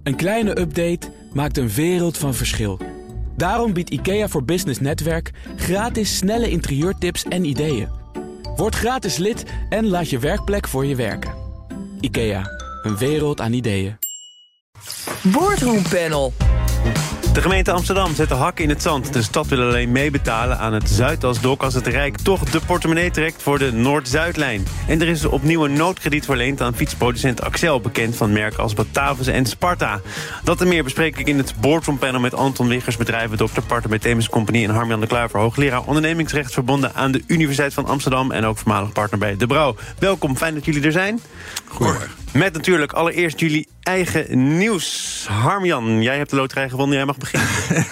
Een kleine update maakt een wereld van verschil. Daarom biedt IKEA voor Business Netwerk gratis snelle interieurtips en ideeën. Word gratis lid en laat je werkplek voor je werken. IKEA, een wereld aan ideeën. Boardroom Panel. De gemeente Amsterdam zet de hakken in het zand. De stad wil alleen meebetalen aan het Zuidasdok als het Rijk toch de portemonnee trekt voor de Noord-Zuidlijn. En er is opnieuw een noodkrediet verleend aan fietsproducent Axel, bekend van merken als Batavus en Sparta. Dat en meer bespreek ik in het Boardroom Panel met Anton Wiggers, bedrijvendokter, partner bij Themis Company, en Harmjan de Kluiver, hoogleraar ondernemingsrecht verbonden aan de Universiteit van Amsterdam en ook voormalig partner bij De Brouw. Welkom, fijn dat jullie er zijn. Goedemorgen. Met natuurlijk allereerst jullie eigen nieuws. Harmjan, jij hebt de loterij gewonnen, jij mag beginnen.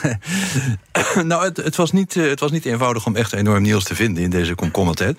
Nou, het was niet eenvoudig om echt enorm nieuws te vinden in deze komkommertijd.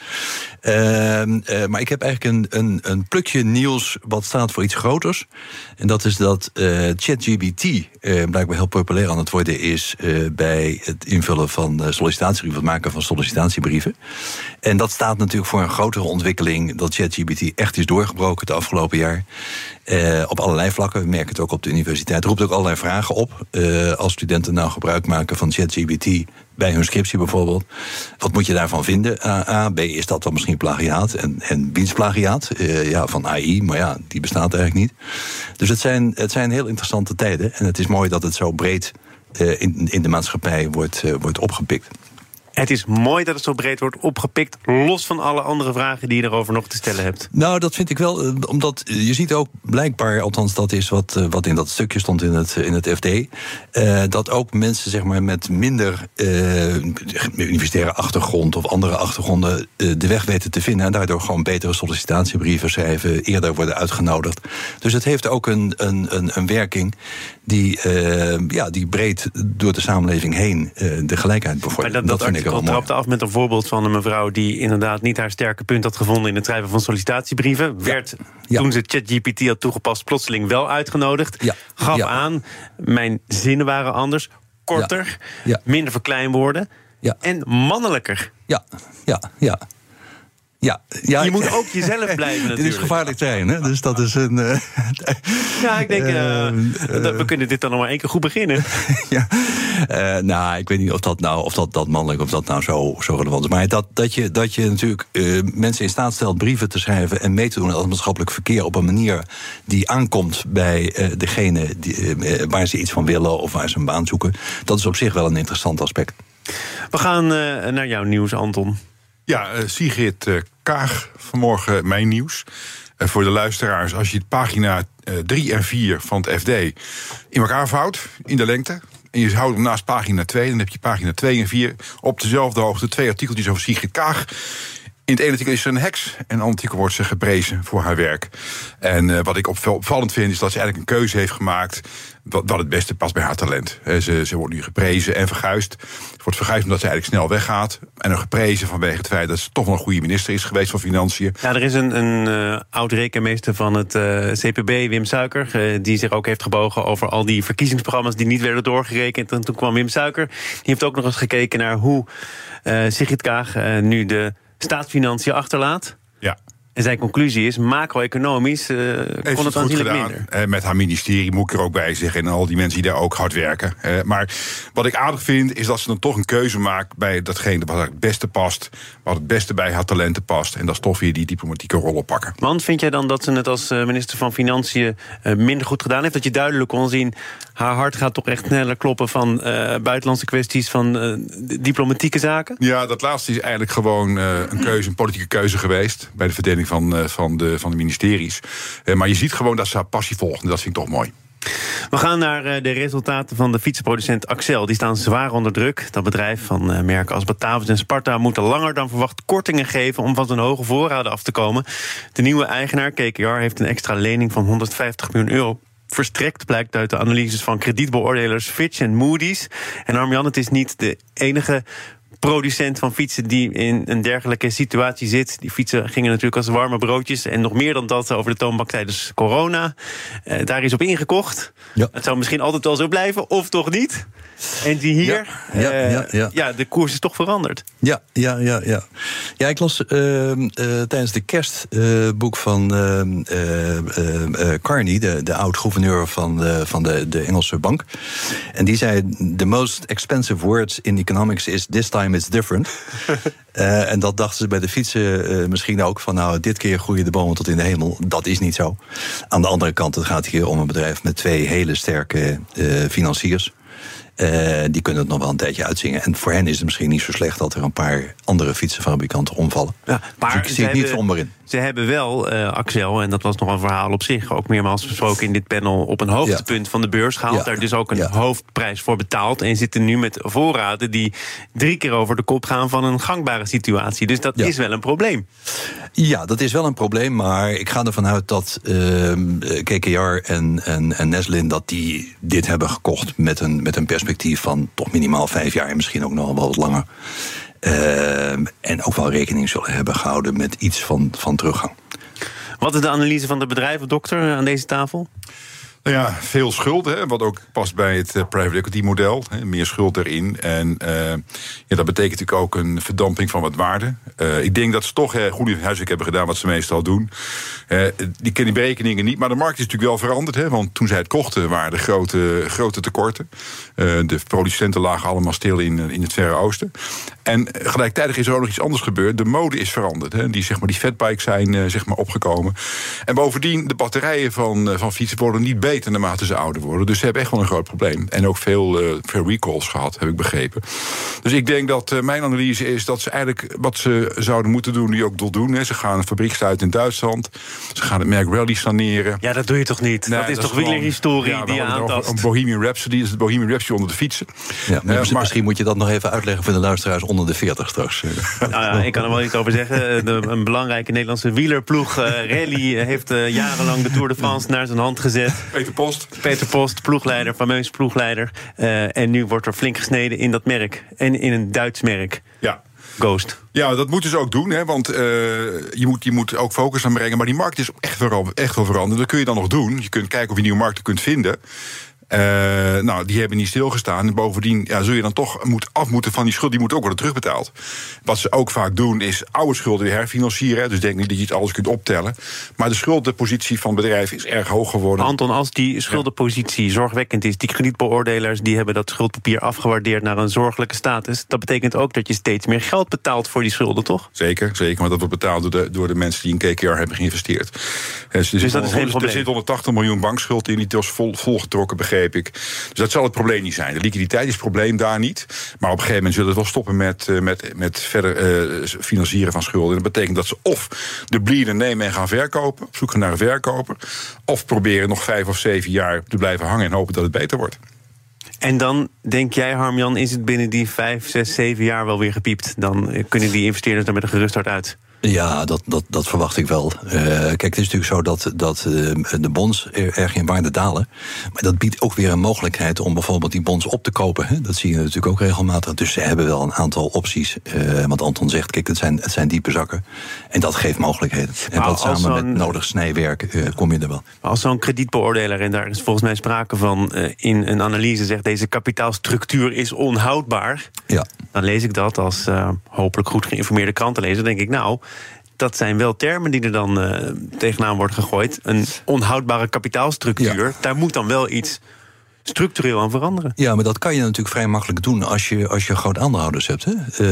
Maar ik heb eigenlijk een plukje nieuws wat staat voor iets groters. En dat is dat ChatGPT blijkbaar heel populair aan het worden is bij het invullen van sollicitatiebrieven, het maken van sollicitatiebrieven. En dat staat natuurlijk voor een grotere ontwikkeling, dat ChatGPT echt is doorgebroken het afgelopen jaar. Op allerlei vlakken, we merken het ook op de universiteit. Het roept ook allerlei vragen op. Als studenten nou gebruik maken van ChatGPT bij hun scriptie bijvoorbeeld. Wat moet je daarvan vinden? A, B, is dat dan misschien plagiaat? En wiens plagiaat? Van AI, maar ja, die bestaat eigenlijk niet. Dus het zijn heel interessante tijden. En het is mooi dat het zo breed in de maatschappij wordt opgepikt. Het is mooi dat het zo breed wordt opgepikt, los van alle andere vragen die je erover nog te stellen hebt. Nou, dat vind ik wel, omdat je ziet ook blijkbaar, althans dat is wat in dat stukje stond in het FD, dat ook mensen zeg maar met minder universitaire achtergrond of andere achtergronden de weg weten te vinden en daardoor gewoon betere sollicitatiebrieven schrijven, eerder worden uitgenodigd. Dus het heeft ook een werking die breed door de samenleving heen de gelijkheid bevordert. Dat vind ik wel trapte af met een voorbeeld van een mevrouw die inderdaad niet haar sterke punt had gevonden in het schrijven van sollicitatiebrieven. Toen ze ChatGPT had toegepast, plotseling wel uitgenodigd. Gaf aan, mijn zinnen waren anders, korter, minder verkleinwoorden en mannelijker. Ja, je moet ook jezelf blijven natuurlijk. Dit is gevaarlijk terrein, hè? Dus dat is een... Ja, ik denk, we kunnen dit dan nog maar één keer goed beginnen. Ik weet niet of dat mannelijk, of dat nou zo relevant is. Maar dat je natuurlijk mensen in staat stelt brieven te schrijven en mee te doen aan het maatschappelijk verkeer op een manier die aankomt bij degene waar ze iets van willen of waar ze een baan zoeken. Dat is op zich wel een interessant aspect. We gaan naar jouw nieuws, Anton. Ja, Sigrid Kaag, vanmorgen mijn nieuws. Voor de luisteraars, als je pagina 3 en 4 van het FD in elkaar vouwt, in de lengte, en je houdt hem naast pagina 2, dan heb je pagina 2 en 4 op dezelfde hoogte 2 artikeltjes over Sigrid Kaag. In het ene artikel is ze een heks, en in het andere artikel wordt ze geprezen voor haar werk. En wat ik opvallend vind, is dat ze eigenlijk een keuze heeft gemaakt wat het beste past bij haar talent. Ze wordt nu geprezen en verguisd. Ze wordt verguisd omdat ze eigenlijk snel weggaat. En dan geprezen vanwege het feit dat ze toch wel een goede minister is geweest van Financiën. Ja, er is een oud-rekenmeester van het CPB, Wim Suiker, die zich ook heeft gebogen over al die verkiezingsprogramma's die niet werden doorgerekend. En toen kwam Wim Suiker. Die heeft ook nog eens gekeken naar hoe Sigrid Kaag nu de staatsfinanciën achterlaat. Ja. En zijn conclusie is, macro-economisch kon het aanzienlijk minder. Met haar ministerie moet ik er ook bij zeggen, en al die mensen die daar ook hard werken. Maar wat ik aardig vind, is dat ze dan toch een keuze maakt bij datgene wat het beste past, wat het beste bij haar talenten past. En dat is toch weer die diplomatieke rol oppakken. Want vind jij dan dat ze het als minister van Financiën minder goed gedaan heeft? Dat je duidelijk kon zien, haar hart gaat toch echt sneller kloppen van buitenlandse kwesties, van diplomatieke zaken? Ja, dat laatste is eigenlijk gewoon een politieke keuze geweest bij de verdeling van de ministeries. Maar je ziet gewoon dat ze haar passie volgt. En dat vind ik toch mooi. We gaan naar de resultaten van de fietsenproducent Axel. Die staan zwaar onder druk. Dat bedrijf van merken als Batavus en Sparta moeten langer dan verwacht kortingen geven om van zijn hoge voorraden af te komen. De nieuwe eigenaar, KKR, heeft een extra lening van €150 miljoen verstrekt, blijkt uit de analyses van kredietbeoordelers Fitch en Moody's. En Harmjan, het is niet de enige producent van fietsen die in een dergelijke situatie zit. Die fietsen gingen natuurlijk als warme broodjes. En nog meer dan dat over de toonbank tijdens corona. Daar is op ingekocht. Ja. Het zou misschien altijd wel zo blijven, of toch niet? En die hier, de koers is toch veranderd. Ja, ik las tijdens de kerstboek van Carney, de oud-gouverneur van de Engelse bank. En die zei, the most expensive word in economics is this time it's different. En dat dachten ze bij de fietsen misschien ook, van nou, dit keer groeien de bomen tot in de hemel. Dat is niet zo. Aan de andere kant, het gaat hier om een bedrijf met 2 hele sterke financiers. Die kunnen het nog wel een tijdje uitzingen. En voor hen is het misschien niet zo slecht dat er een paar andere fietsenfabrikanten omvallen. Ja, maar dus ik zie het niet somber in. Ze hebben wel, Axel, en dat was nog een verhaal op zich, ook meermaals besproken in dit panel, op een hoogtepunt van de beurs gehaald. Daar dus ook een hoofdprijs voor betaald. En zitten nu met voorraden die 3 keer over de kop gaan van een gangbare situatie. Dus dat is wel een probleem. Ja, dat is wel een probleem, maar ik ga ervan uit dat KKR en Neslin dat die dit hebben gekocht met een perspectief van toch minimaal 5 jaar en misschien ook nog wel wat langer. En ook wel rekening zullen hebben gehouden met iets van teruggang. Wat is de analyse van de bedrijven, dokter, aan deze tafel? Nou ja, veel schulden, wat ook past bij het private equity model. Meer schuld erin. En dat betekent natuurlijk ook een verdamping van wat waarde. Ik denk dat ze toch goed huiswerk hebben gedaan, wat ze meestal doen. Die kennen die berekeningen niet, maar de markt is natuurlijk wel veranderd. Want toen zij het kochten, waren er grote tekorten. De producenten lagen allemaal stil in het Verre Oosten. En gelijktijdig is er ook nog iets anders gebeurd. De mode is veranderd. Die fatbikes zijn opgekomen. En bovendien, de batterijen van fietsen worden niet beter naarmate ze ouder worden. Dus ze hebben echt wel een groot probleem. En ook veel recalls gehad, heb ik begrepen. Dus ik denk dat mijn analyse is dat ze eigenlijk wat ze zouden moeten doen, die ook doen. Ze gaan een fabriek sluiten in Duitsland. Ze gaan het merk Rally saneren. Ja, dat doe je toch niet? Nee, dat is toch wielerhistorie die je aantast? Een Bohemian Rhapsody, is het Bohemian Rhapsody onder de fietsen. Ja, maar misschien moet je dat nog even uitleggen voor de luisteraars onder de 40 straks. Nou ja, ik kan er wel iets over zeggen. Een belangrijke Nederlandse wielerploeg, Rally, heeft jarenlang de Tour de France naar zijn hand gezet. Peter Post, ploegleider, fameus ploegleider. En nu wordt er flink gesneden in dat merk. En in een Duits merk. Ja. Ghost. Ja, dat moeten ze ook doen, want je moet ook focus aan brengen. Maar die markt is echt wel veranderd. Dat kun je dan nog doen. Je kunt kijken of je nieuwe markten kunt vinden. Die hebben niet stilgestaan. En bovendien zul je dan toch af moeten van die schuld. Die moet ook worden terugbetaald. Wat ze ook vaak doen is oude schulden weer herfinancieren. Dus denk niet dat je het alles kunt optellen. Maar de schuldenpositie van het bedrijf is erg hoog geworden. Anton, als die schuldenpositie zorgwekkend is, die kredietbeoordelaars die hebben dat schuldpapier afgewaardeerd naar een zorgelijke status. Dat betekent ook dat je steeds meer geld betaalt voor die schulden, toch? Zeker. Want dat wordt betaald door de mensen die in KKR hebben geïnvesteerd. Dus dat is geen probleem. Er zit 180 miljoen bankschuld in, die was volgetrokken, begreep ik. Dus dat zal het probleem niet zijn. De liquiditeit is het probleem daar niet. Maar op een gegeven moment zullen we wel stoppen met verder financieren van schulden. En dat betekent dat ze of de blieden nemen en gaan verkopen, op zoek gaan naar een verkoper, of proberen nog 5 of 7 jaar te blijven hangen en hopen dat het beter wordt. En dan denk jij, Harmjan, is het binnen die 5, 6, 7 jaar wel weer gepiept? Dan kunnen die investeerders er met een gerust hart uit. Ja, dat verwacht ik wel. Kijk, het is natuurlijk zo dat de bonds erg in waarde dalen. Maar dat biedt ook weer een mogelijkheid om bijvoorbeeld die bonds op te kopen. Hè? Dat zie je natuurlijk ook regelmatig. Dus ze hebben wel een aantal opties. Want Anton zegt, kijk, het zijn diepe zakken. En dat geeft mogelijkheden. En dat samen met nodig snijwerk kom je er wel. Maar als zo'n kredietbeoordelaar, en daar is volgens mij sprake van in een analyse, zegt deze kapitaalstructuur is onhoudbaar. Ja. Dan lees ik dat als hopelijk goed geïnformeerde krantenlezer. Denk ik, nou, dat zijn wel termen die er dan tegenaan wordt gegooid. Een onhoudbare kapitaalstructuur, daar moet dan wel iets structureel aan veranderen. Ja, maar dat kan je natuurlijk vrij makkelijk doen als je grote aandeelhouders hebt. Hè?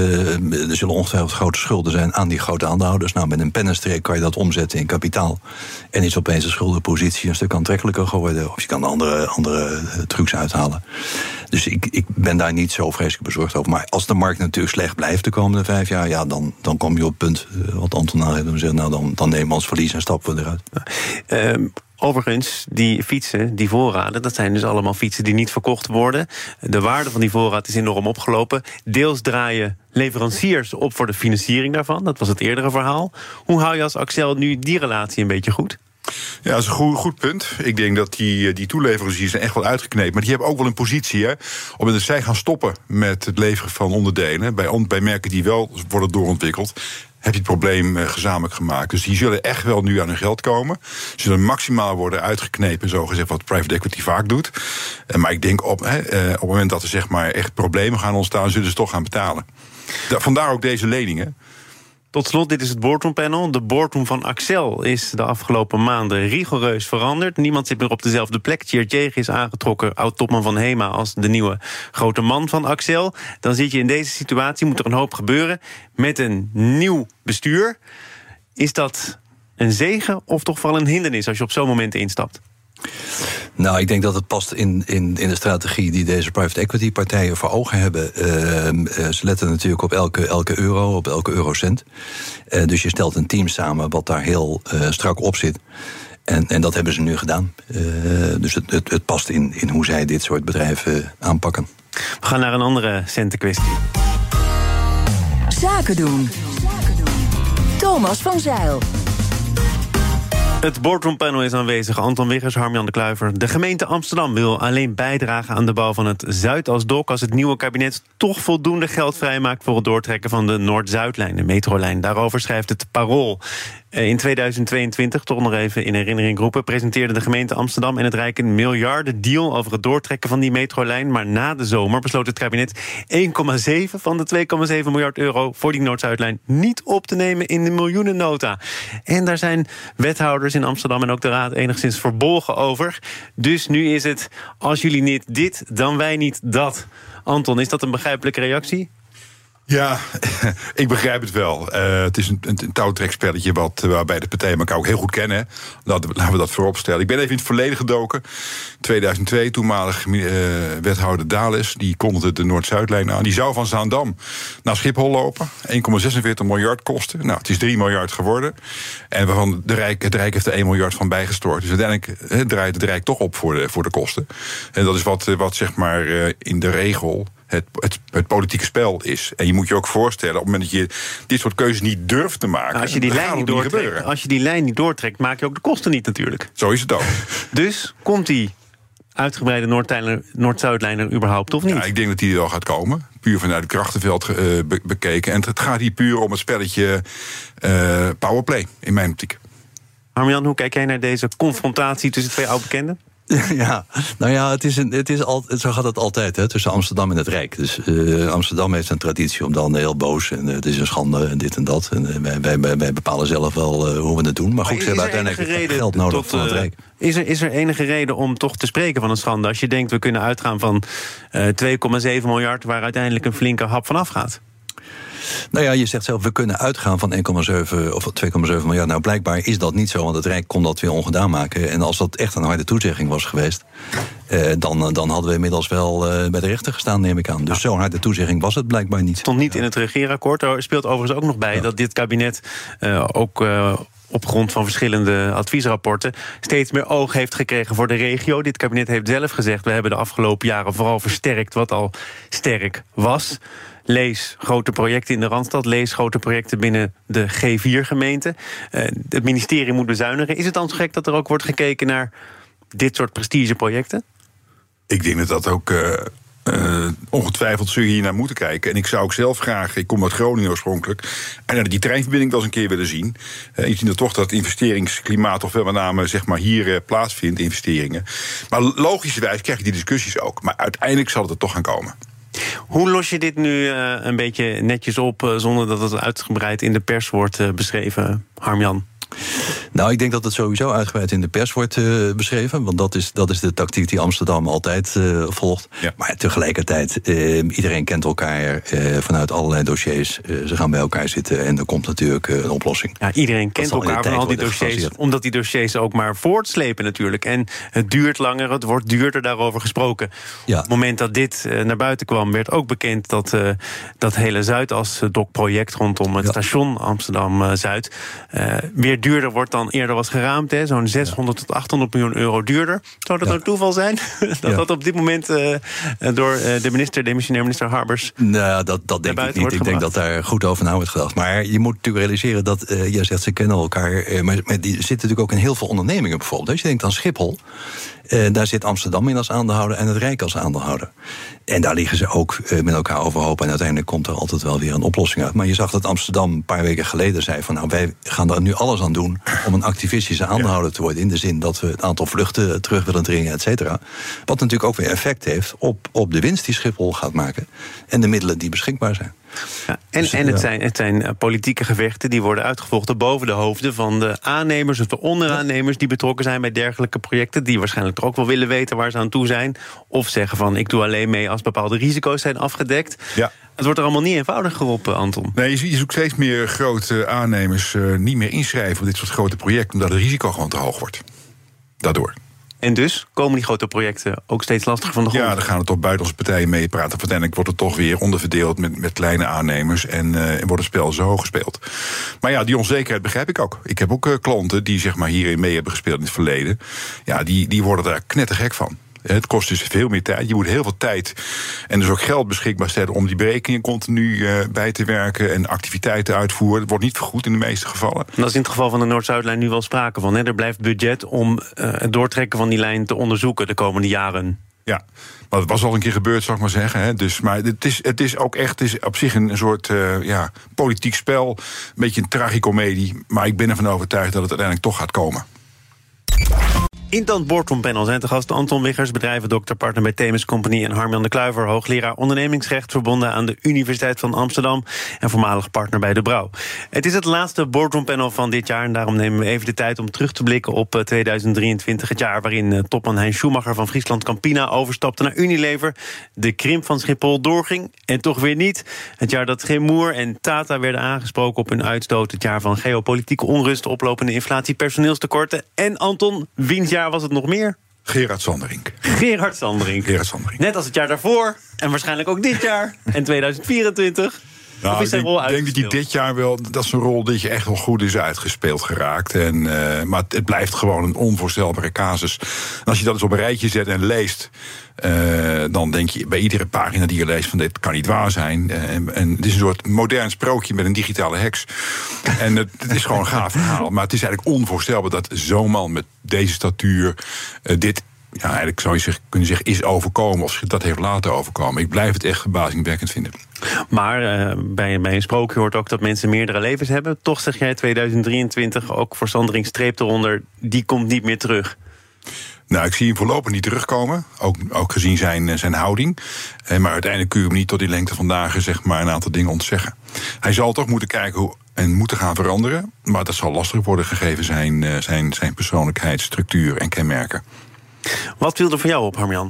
Er zullen ongetwijfeld grote schulden zijn aan die grote aandeelhouders. Nou, met een pennenstreek kan je dat omzetten in kapitaal. En is opeens de schuldenpositie een stuk aantrekkelijker geworden. Of je kan andere trucs uithalen. Dus ik ben daar niet zo vreselijk bezorgd over. Maar als de markt natuurlijk slecht blijft de komende 5 jaar, ja, dan kom je op het punt wat Anton aan heeft. Dan nemen we ons verlies en stappen we eruit. Overigens, die fietsen, die voorraden, dat zijn dus allemaal fietsen die niet verkocht worden. De waarde van die voorraad is enorm opgelopen. Deels draaien leveranciers op voor de financiering daarvan. Dat was het eerdere verhaal. Hoe hou je als Axel nu die relatie een beetje goed? Ja, dat is een goed punt. Ik denk dat die toeleveranciers zijn echt wel uitgeknepen. Maar die hebben ook wel een positie, hè. Op dat zij gaan stoppen met het leveren van onderdelen bij merken die wel worden doorontwikkeld, heb je het probleem gezamenlijk gemaakt. Dus die zullen echt wel nu aan hun geld komen. Ze zullen maximaal worden uitgeknepen, zogezegd, wat private equity vaak doet. Maar ik denk op het moment dat er zeg maar echt problemen gaan ontstaan, zullen ze toch gaan betalen. Vandaar ook deze leningen. Tot slot, dit is het boardroompanel. De boardroom van Accel is de afgelopen maanden rigoureus veranderd. Niemand zit meer op dezelfde plek. Tjeerd Jeger is aangetrokken, oud-topman van HEMA, als de nieuwe grote man van Accel. Dan zit je in deze situatie, moet er een hoop gebeuren met een nieuw bestuur. Is dat een zegen of toch vooral een hindernis als je op zo'n moment instapt? Nou, ik denk dat het past in de strategie die deze private equity partijen voor ogen hebben. Ze letten natuurlijk op elke euro, op elke eurocent. Dus je stelt een team samen wat daar heel strak op zit. En dat hebben ze nu gedaan. Dus het past in hoe zij dit soort bedrijven aanpakken. We gaan naar een andere centenkwestie. Zaken doen. Thomas van Zijl. Het boardroompanel is aanwezig. Anton Wiggers, Harm-Jan de Kluiver. De gemeente Amsterdam wil alleen bijdragen aan de bouw van het Zuidas-Dok als het nieuwe kabinet toch voldoende geld vrijmaakt voor het doortrekken van de Noord-Zuidlijn, de metrolijn. Daarover schrijft het Parool. In 2022, toch nog even in herinnering roepen, presenteerde de gemeente Amsterdam en het Rijk een miljardendeal over het doortrekken van die metrolijn. Maar na de zomer besloot het kabinet 1,7 van de 2,7 miljard euro voor die Noord-Zuidlijn niet op te nemen in de miljoenennota. En daar zijn wethouders in Amsterdam en ook de Raad enigszins verbolgen over. Dus nu is het, als jullie niet dit, dan wij niet dat. Anton, is dat een begrijpelijke reactie? Ja, ik begrijp het wel. Het is een touwtrekspelletje waarbij de partijen elkaar ook heel goed kennen. Hè. Laten we dat voorop stellen. Ik ben even in het verleden gedoken. 2002, toenmalig wethouder Dales, die kondigde de Noord-Zuidlijn aan. Die zou van Zaandam naar Schiphol lopen. 1,46 miljard kosten. Nou, het is 3 miljard geworden. En waarvan het Rijk heeft er 1 miljard van bijgestort. Dus uiteindelijk draait het Rijk toch op voor de kosten. En dat is wat zeg maar in de regel het politieke spel is. En je moet je ook voorstellen, op het moment dat je dit soort keuzes niet durft te maken, als je die lijn niet doortrekt, maak je ook de kosten niet natuurlijk. Zo is het ook. Dus komt die uitgebreide Noord-Zuidlijn er überhaupt of niet? Ja, ik denk dat die er wel gaat komen. Puur vanuit het krachtenveld bekeken. En het gaat hier puur om het spelletje powerplay, in mijn optiek. Harm-Jan, hoe kijk jij naar deze confrontatie tussen twee oude bekenden? Ja, nou ja, zo gaat het altijd, hè, tussen Amsterdam en het Rijk. Dus Amsterdam heeft een traditie om dan heel boos en het is een schande en dit en dat. En wij bepalen zelf wel hoe we het doen. Maar goed, ze hebben uiteindelijk geld nodig van het Rijk. Is er enige reden om toch te spreken van een schande? Als je denkt, we kunnen uitgaan van 2,7 miljard... waar uiteindelijk een flinke hap vanaf gaat. Nou ja, je zegt zelf, we kunnen uitgaan van 1,7 of 2,7 miljard. Nou, blijkbaar is dat niet zo, want het Rijk kon dat weer ongedaan maken. En als dat echt een harde toezegging was geweest, dan hadden we inmiddels wel bij de rechter gestaan, neem ik aan. Dus zo'n harde toezegging was het blijkbaar niet. Stond niet in het regeerakkoord. Er speelt overigens ook nog bij dat dit kabinet op grond van verschillende adviesrapporten steeds meer oog heeft gekregen voor de regio. Dit kabinet heeft zelf gezegd, we hebben de afgelopen jaren vooral versterkt wat al sterk was. Lees grote projecten in de Randstad, lees grote projecten binnen de G4-gemeenten. Het ministerie moet bezuinigen. Is het dan zo gek dat er ook wordt gekeken naar dit soort prestigeprojecten? Ik denk dat dat ook ongetwijfeld zul je hier naar moeten kijken. En ik zou ook zelf graag, ik kom uit Groningen oorspronkelijk, en die treinverbinding wel eens een keer willen zien. Je ziet toch dat het investeringsklimaat toch wel met name zeg maar, hier plaatsvindt, investeringen. Maar logischerwijs krijg je die discussies ook. Maar uiteindelijk zal het er toch gaan komen. Hoe los je dit nu een beetje netjes op, zonder dat het uitgebreid in de pers wordt beschreven, Harm-Jan? Nou, ik denk dat het sowieso uitgebreid in de pers wordt beschreven. Want dat is de tactiek die Amsterdam altijd volgt. Ja. Maar tegelijkertijd, iedereen kent elkaar vanuit allerlei dossiers. Ze gaan bij elkaar zitten en er komt natuurlijk een oplossing. Ja, iedereen kent elkaar van al die dossiers, omdat die dossiers ook maar voortslepen natuurlijk. En het duurt langer, het wordt duurder, daarover gesproken. Ja. Op het moment dat dit naar buiten kwam, werd ook bekend dat hele Zuidas-Dok-project rondom het station Amsterdam-Zuid weer keer duurder wordt dan eerder was geraamd. Hè? Zo'n 600 tot 800 miljoen euro duurder. Zou dat een toeval zijn? dat op dit moment door de demissionair minister Harbers... Nou, dat denk ik niet. Ik denk dat daar goed over na wordt gedacht. Maar je moet natuurlijk realiseren dat, jij zegt ze kennen elkaar... maar die zitten natuurlijk ook in heel veel ondernemingen bijvoorbeeld. Als je denkt aan Schiphol... daar zit Amsterdam in als aandeelhouder en het Rijk als aandeelhouder. En daar liggen ze ook met elkaar overhoop. En uiteindelijk komt er altijd wel weer een oplossing uit. Maar je zag dat Amsterdam een paar weken geleden zei van... nou, wij gaan er nu alles aan doen om een activistische aandeelhouder te worden... in de zin dat we het aantal vluchten terug willen dringen, et cetera. Wat natuurlijk ook weer effect heeft op de winst die Schiphol gaat maken... en de middelen die beschikbaar zijn. Ja, het zijn politieke gevechten die worden uitgevochten boven de hoofden van de aannemers of de onderaannemers die betrokken zijn bij dergelijke projecten, die waarschijnlijk toch ook wel willen weten waar ze aan toe zijn, of zeggen van ik doe alleen mee als bepaalde risico's zijn afgedekt. Ja. Het wordt er allemaal niet eenvoudiger op, Anton. Nee, je zoekt steeds meer grote aannemers niet meer inschrijven op dit soort grote projecten, omdat het risico gewoon te hoog wordt. Daardoor. En dus komen die grote projecten ook steeds lastiger van de grond? Ja, dan gaan er toch buitenlandse partijen meepraten. Uiteindelijk wordt het toch weer onderverdeeld met kleine aannemers en wordt het spel zo gespeeld. Maar ja, die onzekerheid begrijp ik ook. Ik heb ook klanten die zeg maar hierin mee hebben gespeeld in het verleden. Ja, die worden daar knettergek van. Het kost dus veel meer tijd. Je moet heel veel tijd en dus ook geld beschikbaar stellen om die berekeningen continu bij te werken en activiteiten uitvoeren. Het wordt niet vergoed in de meeste gevallen. Dat is in het geval van de Noord-Zuidlijn nu wel sprake van. Hè? Er blijft budget om het doortrekken van die lijn te onderzoeken de komende jaren. Ja, maar dat was al een keer gebeurd, zou ik maar zeggen. Hè. Dus, maar het is ook echt op zich een soort politiek spel. Een beetje een tragicomedie. Maar ik ben ervan overtuigd dat het uiteindelijk toch gaat komen. In dat boardroompanel zijn te gast Anton Wiggers, bedrijvendokter, partner bij Themis Company, en Harmjan de Kluiver, hoogleraar ondernemingsrecht verbonden aan de Universiteit van Amsterdam en voormalig partner bij De Brouw. Het is het laatste boardroompanel van dit jaar en daarom nemen we even de tijd om terug te blikken op 2023, het jaar waarin topman Hein Schumacher van Friesland Campina overstapte naar Unilever, de krimp van Schiphol doorging en toch weer niet. Het jaar dat Gemoer en Tata werden aangesproken op hun uitstoot, het jaar van geopolitieke onrust, oplopende inflatie, personeelstekorten en Anton, wiens jaar was het nog meer? Gerard Sanderink. Gerard Sanderink. Net als het jaar daarvoor. En waarschijnlijk ook dit jaar. En 2024. Nou, ik denk dat hij dit jaar wel, dat is een rol die echt wel goed is uitgespeeld geraakt. Maar het blijft gewoon een onvoorstelbare casus. En als je dat eens op een rijtje zet en leest, dan denk je bij iedere pagina die je leest van dit kan niet waar zijn. En het is een soort modern sprookje met een digitale heks. En het is gewoon een gaaf verhaal. Maar het is eigenlijk onvoorstelbaar dat zo'n man met deze statuur dit, ja, eigenlijk zou je kunnen zeggen, is overkomen of zich dat heeft laten overkomen. Ik blijf het echt verbazingwekkend vinden. Maar bij een sprookje hoort ook dat mensen meerdere levens hebben. Toch zeg jij 2023, ook voor Sanderink streep eronder, die komt niet meer terug. Nou, ik zie hem voorlopig niet terugkomen. Ook gezien zijn houding. Maar uiteindelijk kun je hem niet tot die lengte van dagen zeg maar een aantal dingen ontzeggen. Hij zal toch moeten kijken en moeten gaan veranderen. Maar dat zal lastig worden gegeven zijn persoonlijkheid, structuur en kenmerken. Wat viel er voor jou op, Harmjan?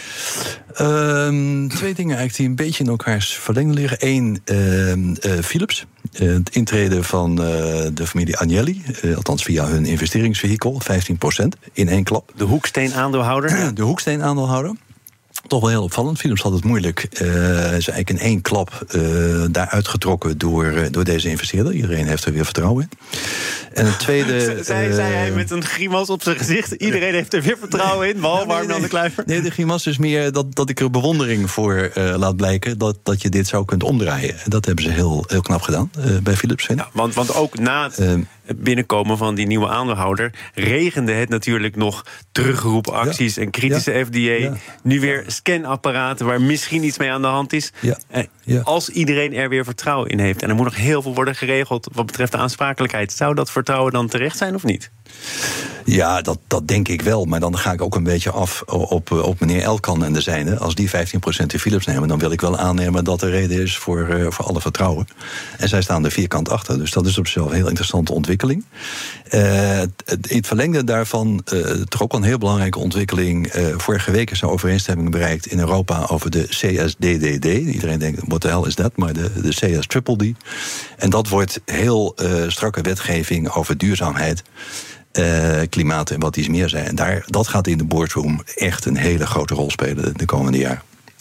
Twee dingen eigenlijk die een beetje in elkaars verlengde liggen. Eén, Philips. Het intreden van de familie Agnelli, althans via hun investeringsvehikel, 15% in één klap. De hoeksteen-aandeelhouder? De hoeksteen-aandeelhouder. Toch wel heel opvallend. Philips had het moeilijk. Ze eigenlijk in één klap daar uitgetrokken door deze investeerder. Iedereen heeft er weer vertrouwen in. En het tweede... zei hij met een grimas op zijn gezicht. Iedereen heeft er weer vertrouwen in, behalve Harmjan de Kluiver. Nee, de grimas is meer dat ik er bewondering voor laat blijken dat je dit zo kunt omdraaien. Dat hebben ze heel knap gedaan bij Philips. Ja, want ook na het binnenkomen van die nieuwe aandeelhouder regende het natuurlijk nog terugroepacties en kritische FDA. Ja. Nu weer scanapparaten waar misschien iets mee aan de hand is. Ja. Als iedereen er weer vertrouwen in heeft, en er moet nog heel veel worden geregeld wat betreft de aansprakelijkheid, zou dat vertrouwen dan terecht zijn of niet? Ja, dat denk ik wel. Maar dan ga ik ook een beetje af op meneer Elkan en de zijne. Als die 15% in Philips nemen, dan wil ik wel aannemen dat er reden is voor alle vertrouwen. En zij staan er vierkant achter. Dus dat is op zichzelf een heel interessante ontwikkeling. In het verlengde daarvan toch ook een heel belangrijke ontwikkeling. Vorige week is er overeenstemming bereikt in Europa over de CSDDD. Iedereen denkt, what the hell is that? Maar de CS-triple-D. En dat wordt heel strakke wetgeving over duurzaamheid, klimaat en wat iets meer zijn. En dat gaat in de boardroom echt een hele grote rol spelen de komende jaren.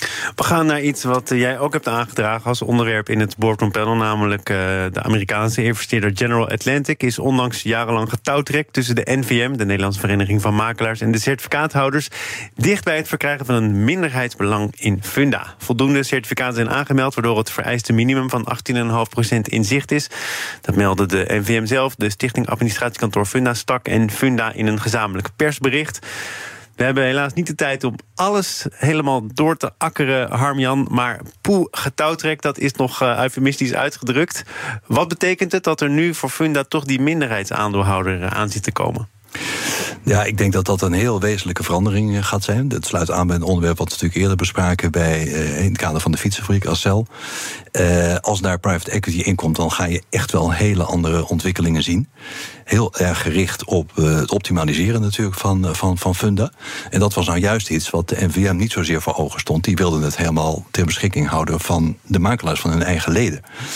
We gaan naar iets wat jij ook hebt aangedragen als onderwerp in het boardroom panel, namelijk de Amerikaanse investeerder General Atlantic is ondanks jarenlang getouwtrek tussen de NVM, de Nederlandse Vereniging van Makelaars, en de certificaathouders dicht bij het verkrijgen van een minderheidsbelang in Funda. Voldoende certificaten zijn aangemeld, waardoor het vereiste minimum van 18,5% in zicht is. Dat meldde de NVM zelf, de Stichting Administratiekantoor Funda Stak en Funda in een gezamenlijk persbericht. We hebben helaas niet de tijd om alles helemaal door te akkeren, Harm-Jan. Maar getouwtrek, dat is nog eufemistisch uitgedrukt. Wat betekent het dat er nu voor Funda toch die minderheidsaandeelhouder aan zit te komen? Ja, ik denk dat dat een heel wezenlijke verandering gaat zijn. Dat sluit aan bij een onderwerp wat we natuurlijk eerder bespraken in het kader van de fietsenfabriek Accel. Als daar private equity in komt, dan ga je echt wel hele andere ontwikkelingen zien. Heel erg gericht op het optimaliseren natuurlijk van Funda. En dat was nou juist iets wat de NVM niet zozeer voor ogen stond. Die wilden het helemaal ter beschikking houden van de makelaars, van hun eigen leden.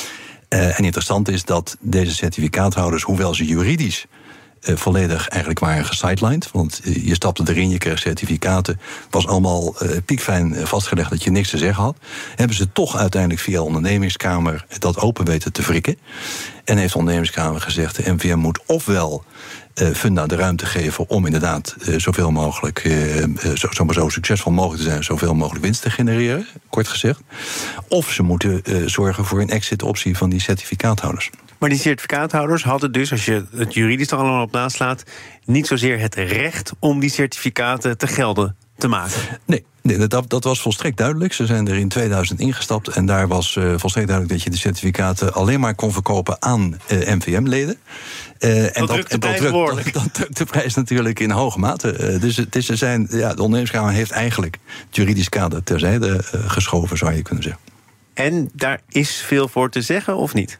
En interessant is dat deze certificaathouders, hoewel ze juridisch volledig eigenlijk waren gesidelined. Want je stapte erin, je kreeg certificaten. Was allemaal piekfijn vastgelegd dat je niks te zeggen had. Hebben ze toch uiteindelijk via de ondernemingskamer dat open weten te wrikken. En heeft de ondernemingskamer gezegd, de NVM moet ofwel Funda de ruimte geven om inderdaad zoveel mogelijk, zo succesvol mogelijk te zijn, zoveel mogelijk winst te genereren, kort gezegd. Of ze moeten zorgen voor een exit-optie van die certificaathouders. Maar die certificaathouders hadden dus, als je het juridisch er allemaal op naslaat, niet zozeer het recht om die certificaten te gelden te maken. Nee, dat was volstrekt duidelijk. Ze zijn er in 2000 ingestapt en daar was volstrekt duidelijk dat je de certificaten alleen maar kon verkopen aan NVM-leden. En dat drukt de prijs natuurlijk in hoge mate. Dus de ondernemerskamer heeft eigenlijk het juridisch kader terzijde geschoven, zou je kunnen zeggen. En daar is veel voor te zeggen, of niet?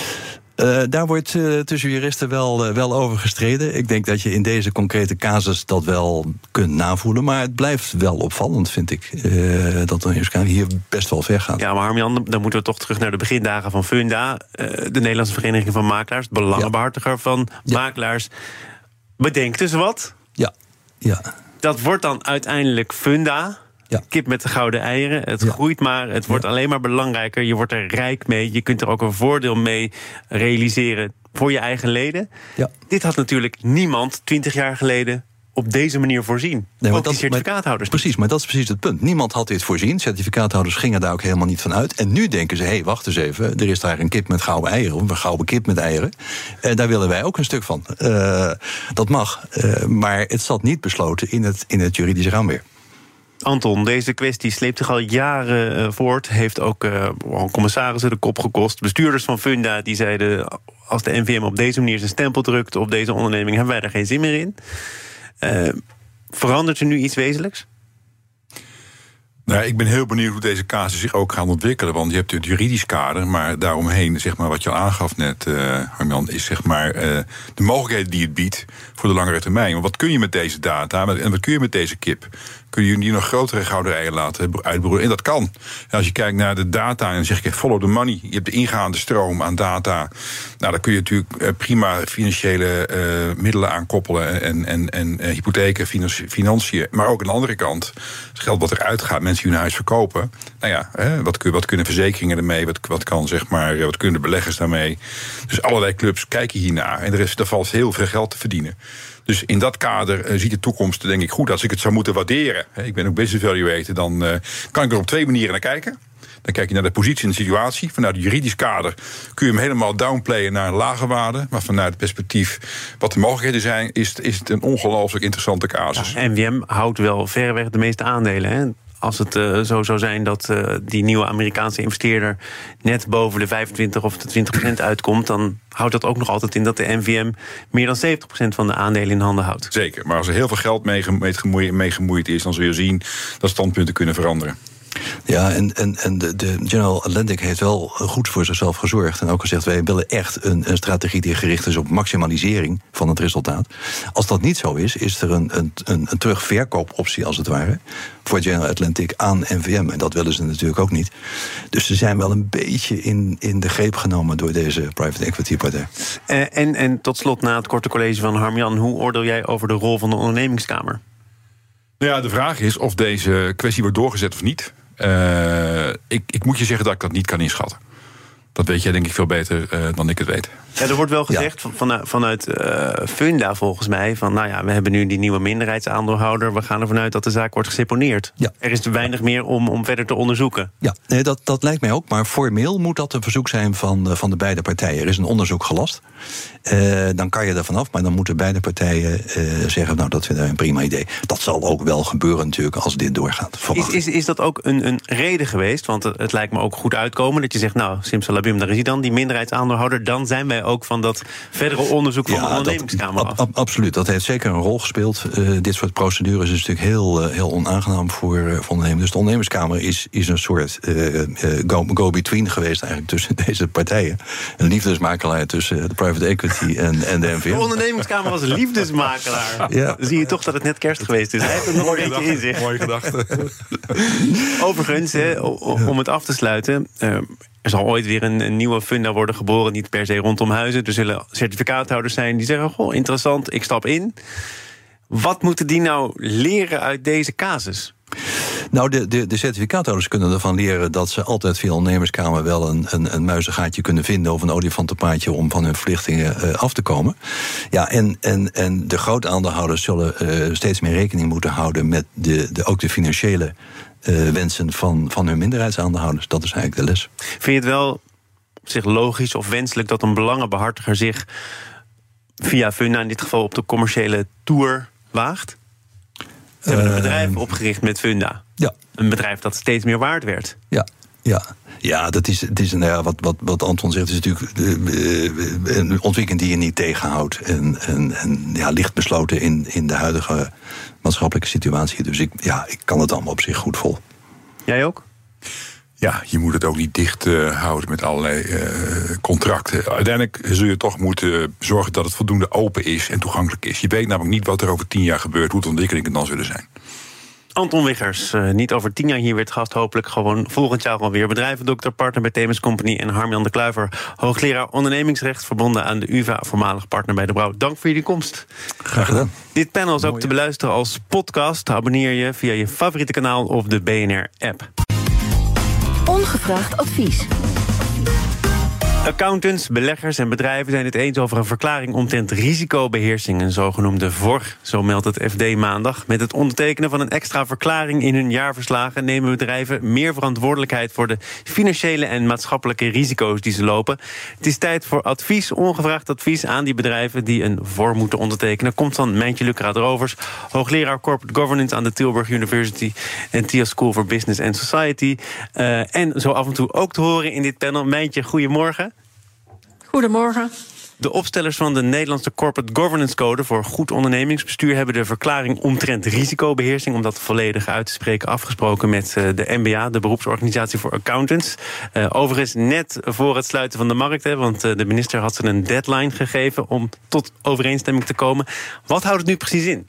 Daar wordt tussen juristen wel over gestreden. Ik denk dat je in deze concrete casus dat wel kunt navoelen. Maar het blijft wel opvallend, vind ik, dat de ondernemerskamer hier best wel ver gaat. Ja, maar Harm-Jan, dan moeten we toch terug naar de begindagen van Funda. De Nederlandse Vereniging van Makelaars, het belangenbehartiger van makelaars. Bedenkt dus wat. Ja. Dat wordt dan uiteindelijk Funda. Ja. Kip met de gouden eieren. Het groeit maar, het wordt alleen maar belangrijker. Je wordt er rijk mee. Je kunt er ook een voordeel mee realiseren voor je eigen leden. Ja. Dit had natuurlijk niemand 20 jaar geleden op deze manier voorzien. Ook die certificaathouders. Precies, maar dat is precies het punt. Niemand had dit voorzien. Certificaathouders gingen daar ook helemaal niet van uit. En nu denken ze, wacht eens even, er is daar een kip met gouden eieren, of een gouden kip met eieren. Daar willen wij ook een stuk van. Dat mag. Maar het zat niet besloten in het juridische raamwerk. Anton, deze kwestie sleept zich al jaren voort. Heeft ook commissarissen de kop gekost. Bestuurders van Funda die zeiden, als de NVM op deze manier zijn stempel drukt op deze onderneming, hebben wij er geen zin meer in. Verandert er nu iets wezenlijks? Nou, ik ben heel benieuwd hoe deze casus zich ook gaat ontwikkelen. Want je hebt het juridisch kader, maar daaromheen, zeg maar, wat je al aangaf net, Harm-Jan, is zeg maar de mogelijkheden die het biedt voor de langere termijn. Want wat kun je met deze data en wat kun je met deze kip? Kun je die nog grotere gouden eieren laten uitbroeden? En dat kan. En als je kijkt naar de data, en dan zeg ik follow the money. Je hebt de ingaande stroom aan data. Nou, dan kun je natuurlijk prima financiële middelen aan koppelen. En hypotheken, financiën. Maar ook aan de andere kant, het geld wat eruit gaat, mensen die hun huis verkopen. Nou ja, wat kunnen verzekeringen ermee? Wat kunnen de beleggers daarmee? Dus allerlei clubs kijken hiernaar. En er valt heel veel geld te verdienen. Dus in dat kader ziet de toekomst, denk ik, goed. Als ik het zou moeten waarderen, ik ben ook business evaluator, dan kan ik er op twee manieren naar kijken. Dan kijk je naar de positie en de situatie. Vanuit het juridisch kader kun je hem helemaal downplayen naar een lage waarde. Maar vanuit het perspectief wat de mogelijkheden zijn, is het een ongelooflijk interessante casus. Ja, NVM houdt wel verreweg de meeste aandelen, hè? Als het zo zou zijn dat die nieuwe Amerikaanse investeerder net boven de 25 of de 20% uitkomt, dan houdt dat ook nog altijd in dat de NVM meer dan 70% van de aandelen in handen houdt. Zeker, maar als er heel veel geld mee gemoeid is, dan zul je zien dat standpunten kunnen veranderen. Ja, en de General Atlantic heeft wel goed voor zichzelf gezorgd. En ook gezegd, wij willen echt een strategie die gericht is op maximalisering van het resultaat. Als dat niet zo is, is er een terugverkoopoptie als het ware voor General Atlantic aan NVM. En dat willen ze natuurlijk ook niet. Dus ze zijn wel een beetje in de greep genomen door deze private equity partij. En tot slot, na het korte college van Harm-Jan, hoe oordeel jij over de rol van de ondernemingskamer? Nou ja, de vraag is of deze kwestie wordt doorgezet of niet. Ik moet je zeggen dat ik dat niet kan inschatten. Dat weet jij denk ik veel beter dan ik het weet. Ja, er wordt wel gezegd vanuit Funda volgens mij... van we hebben nu die nieuwe minderheidsaandeelhouder... we gaan ervan uit dat de zaak wordt geseponeerd. Ja. Er is te weinig meer om verder te onderzoeken. Ja, nee, dat lijkt mij ook. Maar formeel moet dat een verzoek zijn van de beide partijen. Er is een onderzoek gelast. Dan kan je er vanaf, maar dan moeten beide partijen zeggen... dat vinden wij een prima idee. Dat zal ook wel gebeuren natuurlijk als dit doorgaat. Is dat ook een reden geweest? Want het lijkt me ook goed uitkomen dat je zegt... simsalabim, daar is hij dan, die minderheidsaandeelhouder... dan zijn wij ook van dat verdere onderzoek van de ondernemingskamer af. Absoluut, dat heeft zeker een rol gespeeld. Dit soort procedures is natuurlijk heel onaangenaam voor ondernemers. Dus de ondernemerskamer is een soort go-between geweest eigenlijk tussen deze partijen. Een liefdesmakelaar tussen de private equity en de NVM. De ondernemingskamer was liefdesmakelaar. Ja. Dan zie je toch dat het net kerst geweest is. Hij heeft het nog een beetje in zich. Mooie gedachte. Overigens, om het af te sluiten... Er zal ooit weer een nieuwe funda worden geboren, niet per se rondom huizen. Er zullen certificaathouders zijn die zeggen... interessant, ik stap in. Wat moeten die nou leren uit deze casus? Nou, de certificaathouders kunnen ervan leren... dat ze altijd via de ondernemerskamer wel een muizengaatje kunnen vinden... of een olifantenpaadje om van hun verplichtingen af te komen. Ja, en de grote aandeelhouders zullen steeds meer rekening moeten houden... met ook de financiële wensen van hun minderheidsaandeelhouders. Dat is eigenlijk de les. Vind je het wel op zich logisch of wenselijk dat een belangenbehartiger zich via Funda in dit geval op de commerciële toer waagt? Ze hebben een bedrijf opgericht met Funda. Ja. Een bedrijf dat steeds meer waard werd. Ja, het is wat Anton zegt, is natuurlijk een ontwikkeling die je niet tegenhoudt. En licht besloten in de huidige maatschappelijke situatie. Dus ik kan het allemaal op zich goed vol. Jij ook? Ja, je moet het ook niet dicht houden met allerlei contracten. Uiteindelijk zul je toch moeten zorgen dat het voldoende open is en toegankelijk is. Je weet namelijk niet wat er over 10 jaar gebeurt, hoe de ontwikkelingen dan zullen zijn. Anton Wiggers, niet over 10 jaar hier weer het gast. Hopelijk gewoon volgend jaar alweer bedrijvendokter, partner bij Themis Company. En Harm-Jan de Kluiver, hoogleraar ondernemingsrecht, verbonden aan de UvA, voormalig partner bij De Brouw. Dank voor jullie komst. Graag gedaan. Dit panel is ook te beluisteren als podcast. Abonneer je via je favoriete kanaal of de BNR-app. Ongevraagd advies. Accountants, beleggers en bedrijven zijn het eens over een verklaring omtrent risicobeheersing, een zogenoemde VOR, zo meldt het FD maandag. Met het ondertekenen van een extra verklaring in hun jaarverslagen nemen bedrijven meer verantwoordelijkheid voor de financiële en maatschappelijke risico's die ze lopen. Het is tijd voor advies, ongevraagd advies aan die bedrijven die een VOR moeten ondertekenen. Komt van Mijntje Lucraat-Rovers, hoogleraar Corporate Governance aan de Tilburg University en TIA School for Business and Society. En zo af en toe ook te horen in dit panel. Mijntje, goedemorgen. Goedemorgen. De opstellers van de Nederlandse Corporate Governance Code voor goed ondernemingsbestuur hebben de verklaring omtrent risicobeheersing, om dat volledig uit te spreken, afgesproken met de NBA, de beroepsorganisatie voor accountants. Overigens net voor het sluiten van de markt, want de minister had ze een deadline gegeven om tot overeenstemming te komen. Wat houdt het nu precies in?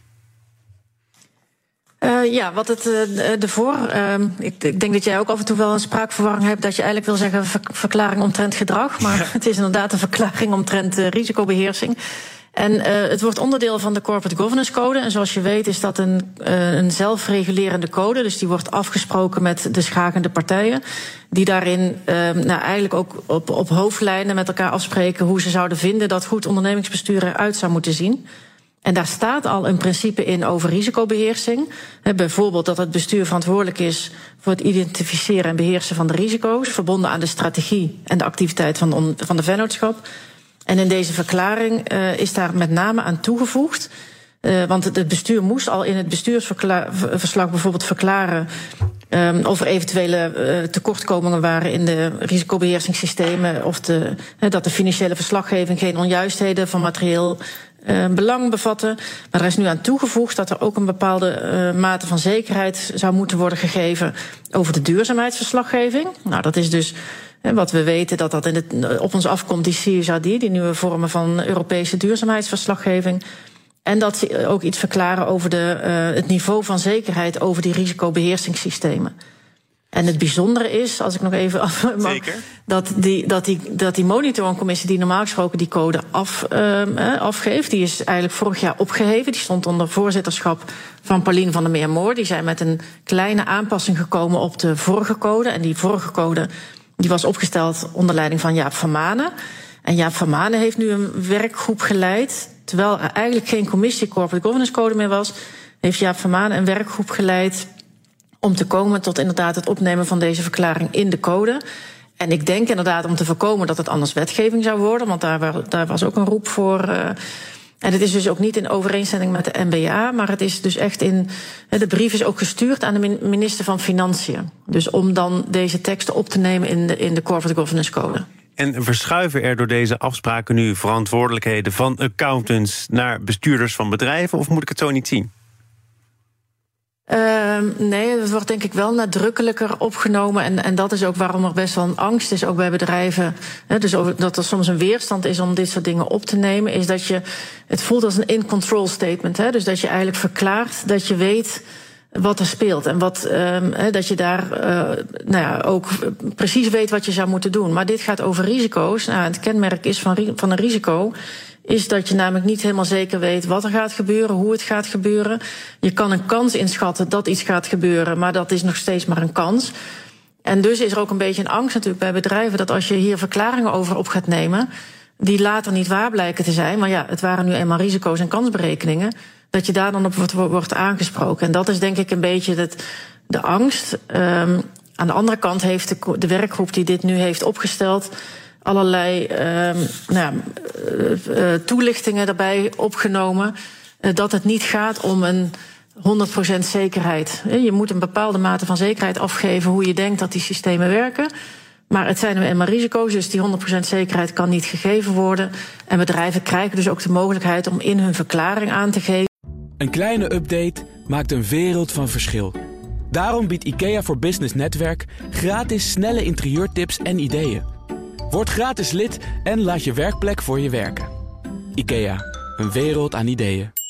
Wat het ervoor. Ik denk dat jij ook af en toe wel een spraakverwarring hebt, dat je eigenlijk wil zeggen verklaring omtrent gedrag. Maar het is inderdaad een verklaring omtrent risicobeheersing. En het wordt onderdeel van de Corporate Governance Code. En zoals je weet is dat een zelfregulerende code. Dus die wordt afgesproken met de schakende partijen. Die daarin eigenlijk ook op hoofdlijnen met elkaar afspreken hoe ze zouden vinden dat goed ondernemingsbestuur eruit zou moeten zien. En daar staat al een principe in over risicobeheersing. Bijvoorbeeld dat het bestuur verantwoordelijk is voor het identificeren en beheersen van de risico's, verbonden aan de strategie en de activiteit van de vennootschap. En in deze verklaring is daar met name aan toegevoegd. Want het bestuur moest al in het bestuursverslag bijvoorbeeld verklaren of er eventuele tekortkomingen waren in de risicobeheersingssystemen, of dat de financiële verslaggeving geen onjuistheden van materieel belang bevatten. Maar er is nu aan toegevoegd dat er ook een bepaalde mate van zekerheid zou moeten worden gegeven over de duurzaamheidsverslaggeving. Nou, dat is dus wat we weten, dat op ons afkomt, die CSRD, die nieuwe vormen van Europese duurzaamheidsverslaggeving. En dat ze ook iets verklaren over het niveau van zekerheid over die risicobeheersingssystemen. En het bijzondere is, als ik nog even mag, dat die monitoringcommissie die normaal gesproken die code afgeeft, die is eigenlijk vorig jaar opgeheven. Die stond onder voorzitterschap van Paulien van der Meer-Moor. Die zijn met een kleine aanpassing gekomen op de vorige code. En die vorige code die was opgesteld onder leiding van Jaap van Manen. En Jaap van Manen heeft nu een werkgroep geleid, terwijl er eigenlijk geen commissie Corporate Governance Code meer was, heeft Jaap van Manen een werkgroep geleid om te komen tot inderdaad het opnemen van deze verklaring in de code. En ik denk inderdaad om te voorkomen dat het anders wetgeving zou worden, want daar was ook een roep voor. En het is dus ook niet in overeenstemming met de NBA, maar het is dus echt de brief is ook gestuurd aan de minister van Financiën. Dus om dan deze teksten op te nemen in de Corporate Governance Code. En verschuiven er door deze afspraken nu verantwoordelijkheden van accountants naar bestuurders van bedrijven, of moet ik het zo niet zien? Nee, dat wordt denk ik wel nadrukkelijker opgenomen. En dat is ook waarom er best wel een angst is, ook bij bedrijven. Dus dat er soms een weerstand is om dit soort dingen op te nemen. Is dat het voelt als een in-control statement. Dus dat je eigenlijk verklaart dat je weet wat er speelt. En dat je daar ook precies weet wat je zou moeten doen. Maar dit gaat over risico's. Het kenmerk is van een risico is dat je namelijk niet helemaal zeker weet wat er gaat gebeuren, hoe het gaat gebeuren. Je kan een kans inschatten dat iets gaat gebeuren, maar dat is nog steeds maar een kans. En dus is er ook een beetje een angst natuurlijk bij bedrijven dat als je hier verklaringen over op gaat nemen, die later niet waar blijken te zijn, maar ja, het waren nu eenmaal risico's en kansberekeningen, dat je daar dan op wordt aangesproken. En dat is denk ik een beetje de angst. Aan de andere kant heeft de werkgroep die dit nu heeft opgesteld allerlei toelichtingen daarbij opgenomen, dat het niet gaat om een 100% zekerheid. Je moet een bepaalde mate van zekerheid afgeven hoe je denkt dat die systemen werken. Maar het zijn nu eenmaal risico's, dus die 100% zekerheid kan niet gegeven worden. En bedrijven krijgen dus ook de mogelijkheid om in hun verklaring aan te geven. Een kleine update maakt een wereld van verschil. Daarom biedt IKEA voor Business Netwerk gratis snelle interieurtips en ideeën. Word gratis lid en laat je werkplek voor je werken. IKEA, een wereld aan ideeën.